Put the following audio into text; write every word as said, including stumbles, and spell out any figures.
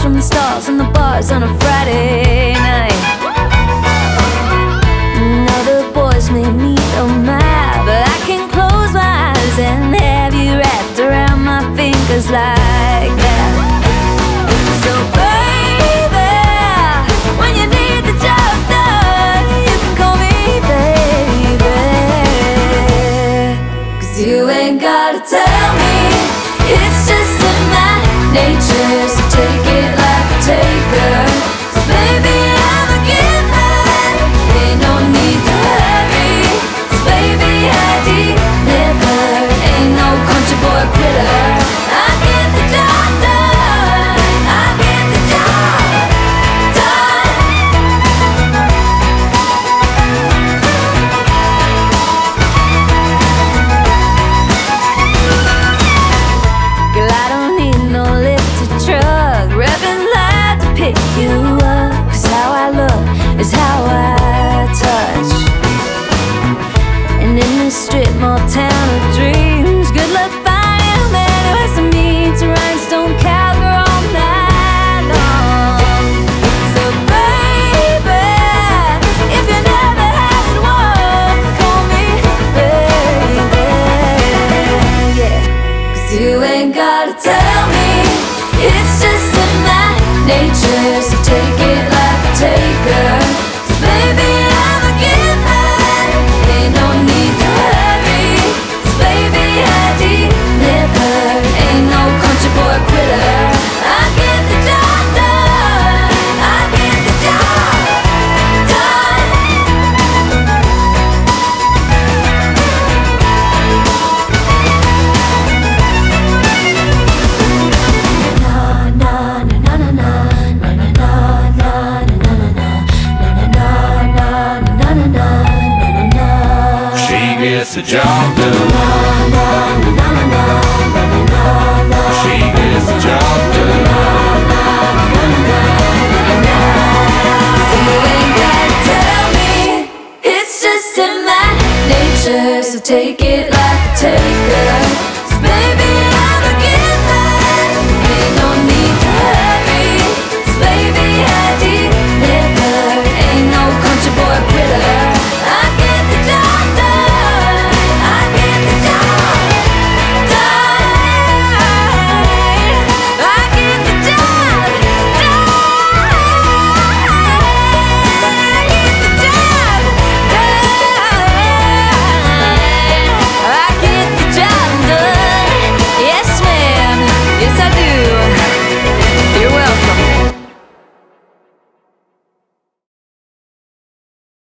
from the stars and the bars on a Friday night. And other boys may need a map, but I can close my eyes and have you wrapped around my fingers like that. So baby, when you need the job done, you can call me baby. 'Cause you ain't gotta tell me, it's just in my nature. So take it like a taker, 'cause baby I'm a giver. Ain't no need to hurry, 'cause baby I deliver. Ain't no country boy quitter. I get the job done, I get the job done. Girl, I don't need no lifted truck, revving loud to pick you up. 'Cause how I look is how I touch. And in this strip mall town of dreams, good luck finding a man who has to meet to rhinestone cowgirl all night long. So baby, if you never had one, call me baby, yeah. 'Cause you ain't gotta tell me, it's just in my nature. So take it like a taker, 'cause baby I'm a giver. Ain't no need to hurry, 'cause baby I deliver. Ain't no country boy quitter. I get the job done, I get the job done. She gets the job done. She gets the job done. So you ain't gotta tell me, it's just in my nature. So take it